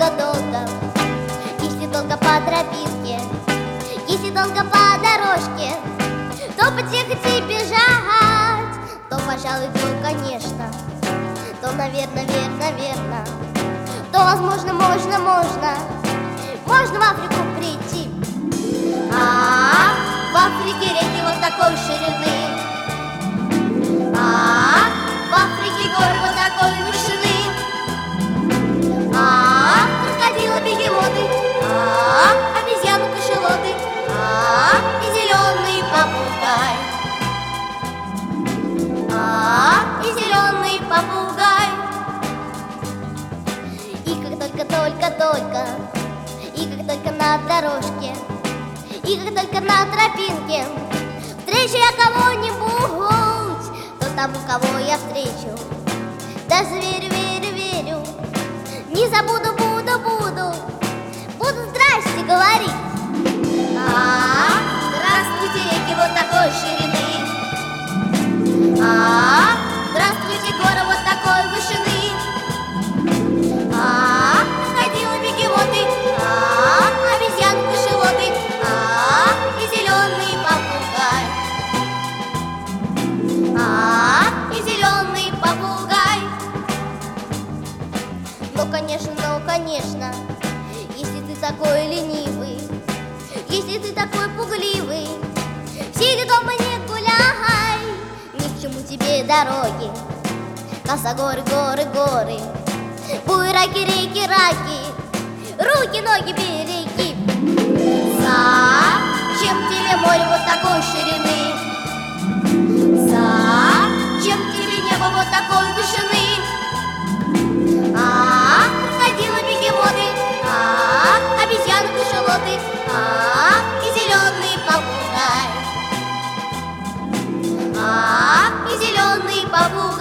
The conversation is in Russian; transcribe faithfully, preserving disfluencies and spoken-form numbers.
долго-долго, если долго по тропинке, если долго по дорожке, то подъехать и бежать, то, пожалуй, то, конечно, то, наверное, верно, верно, то, возможно, можно, можно, можно в Африку прийти. А, в Африке реки вот такой ширины, а, в Африке горы вот такой вышины, а, крокодилы, бегемоты, а, обезьяны, кашалоты, а, и зеленый попугай, а, и зеленый попугай. И как только-только-только, и как только на дорожке, и как только на тропинке встречу я кого-нибудь, то тому, кого я встречу, даже верю, верю, верю, не забуду, буду, буду, буду здрасте говорить. А, здравствуйте, реки вот такой ширины, а, здравствуйте, горы вот такой вышины, а, крокодилы, бегемоты, а, обезьяны, кашалоты, а, и зеленый попугай, а, и зеленый попугай. Ну, конечно, ну, конечно, если ты такой ленивый, если ты такой пугливый, сиди дома, не гуляй, ни к чему тебе дороги, косогоры, горы, горы, буераки, реки, раки, руки, ноги береги. Зачем тебе море вот такой ширины? Зачем тебе небо вот такой вышины? А, крокодилы, бегемоты, а, обезьяны, кашалоты, а, и зеленый попугай, а, и зеленый попугай.